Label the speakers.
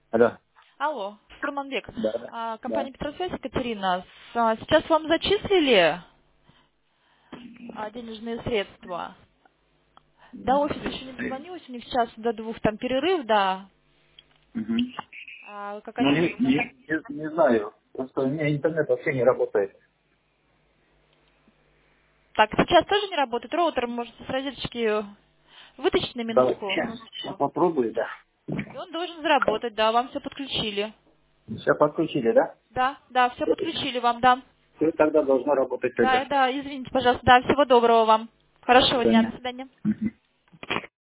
Speaker 1: Алло.
Speaker 2: Алло, Курманбек,
Speaker 1: Да, да.
Speaker 2: компания
Speaker 1: Да.
Speaker 2: Петросвязь, Екатерина. Сейчас вам зачислили денежные средства. До офиса еще не дозвонилась, у них сейчас до 2 там перерыв, да.
Speaker 1: Мгм. Ну,
Speaker 2: Какая-то
Speaker 1: не знаю. Просто у меня интернет вообще не работает.
Speaker 2: Так, сейчас тоже не работает роутер, можете с розеточки вытащить на
Speaker 1: Да,
Speaker 2: минутку.
Speaker 1: сейчас попробую, да.
Speaker 2: И он должен заработать, да, вам все подключили.
Speaker 1: Все подключили, да?
Speaker 2: Да, все подключили вам, да.
Speaker 1: Все тогда должно работать
Speaker 2: Да,
Speaker 1: тогда.
Speaker 2: да, извините, пожалуйста, да, всего доброго вам.
Speaker 1: До
Speaker 2: Хорошего дня, до
Speaker 1: свидания.
Speaker 2: свидания.
Speaker 1: Мгм.